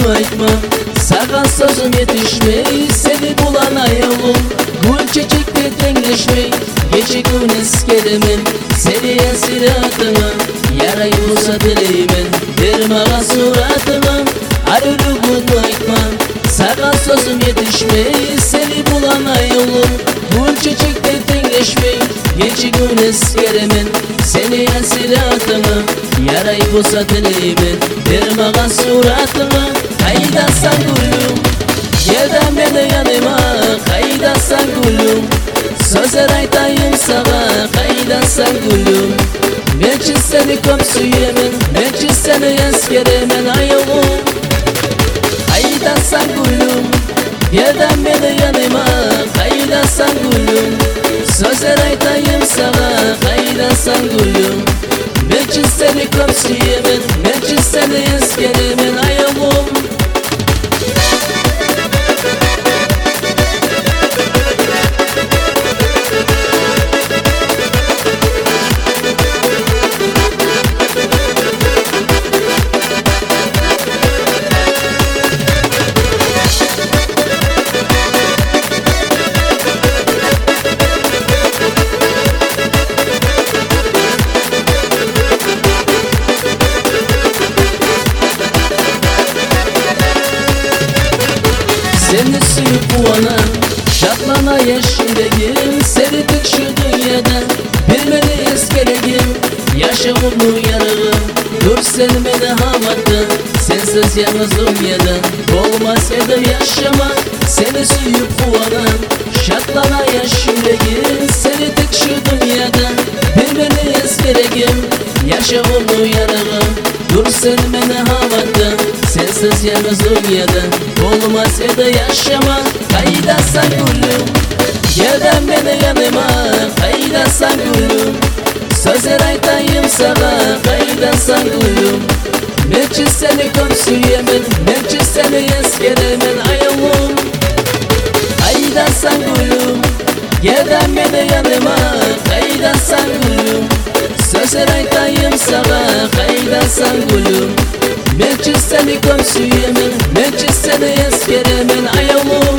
aytma. Sağa sözüm yetişmey, seni bulan ayolum. Gül çiçekte tengleşmey, geçikün eskelemen. Seni esiratına, yaray olsa dileymen. Dermağa suratına, arülü aytma. Sağa sözüm yetişmey, seni bulan ayolum. Gül çiçekte tengleşmey, geçikün eskelemen. Seni esiratına, yaray olsa dileymen. Dermağa suratına, kaydasan gülüm. Yerden beni yanıma, kaydasan gülüm. Sözler aytayım sana, kaydasan gülüm. Belki seni komşuyemen, belki seni eskeremen ayolum. Kaydasan gülüm. Yerden beni yanıma, kaydasan gülüm. Sözler aytayım sana, kaydasan gülüm. Belki seni komşuyemen, belki seni eskeremen ayolum. Seni suyup uana, şatlana yeşilegim. Seridik şu dünyada, bilmeni eskelegim. Yaşamımın yarığı, dur sen beni havatta. Sensiz yalnız dünyada, olmaz edem yaşamak. Seni suyup uana, şatlana yeşilegim. Seridik şu dünyada, bilmeni eskelegim. Yaşamımın yarığı, dur sen beni havatta. Sensiz yalnız dünyada, olmaz ya da yaşama. Kaydasan gülüm. Yerden beni yanıma, kaydasan gülüm. Sözler aytayım sana, kaydasan gülüm. Belki seni komşuyemen, belki seni eskeremen ayolum. Kaydasan gülüm. Yerden beni yanıma, kaydasan gülüm. Sözler aytayım sana, kaydasan gülüm. Belki seni komşuyemen, belki seni eskeremen ayolum.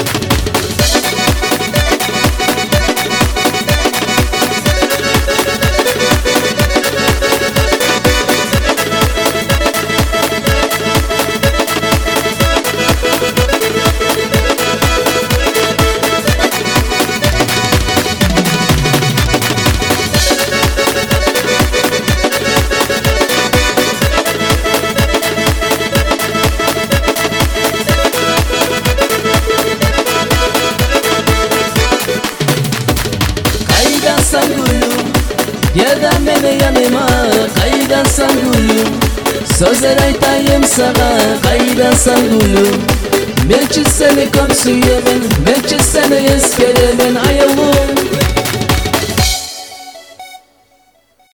Kaydasan gülüm. Yerden beni yanıma, kaydasan gülüm. Sözler aytayım sana, kaydasan gülüm. Belki seni komşuyemen, belki seni eskeremen ayolum.